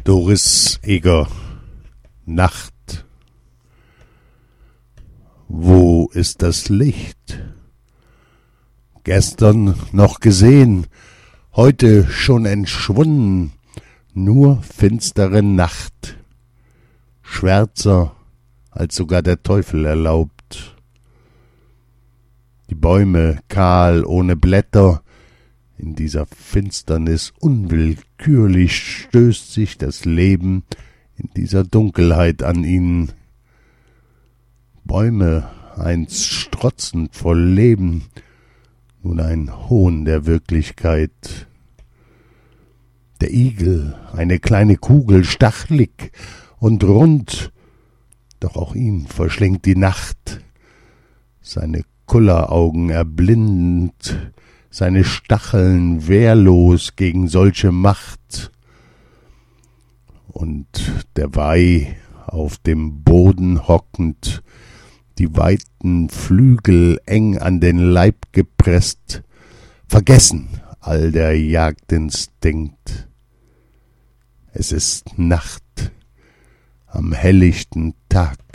Doris Eger, Nacht. Wo ist das Licht? Gestern noch gesehen, heute schon entschwunden, nur finstere Nacht, schwärzer als sogar der Teufel erlaubt. Die Bäume kahl ohne Blätter, in dieser Finsternis unwillkürlich stößt sich das Leben in dieser Dunkelheit an ihnen. Bäume, einst strotzend voll Leben, nun ein Hohn der Wirklichkeit. Der Igel, eine kleine Kugel, stachlig und rund, doch auch ihn verschlingt die Nacht, seine Kulleraugen erblindend, seine Stacheln wehrlos gegen solche Macht. Und der Weih auf dem Boden hockend, die weiten Flügel eng an den Leib gepresst, vergessen all der Jagdinstinkt. Es ist Nacht am helllichten Tag.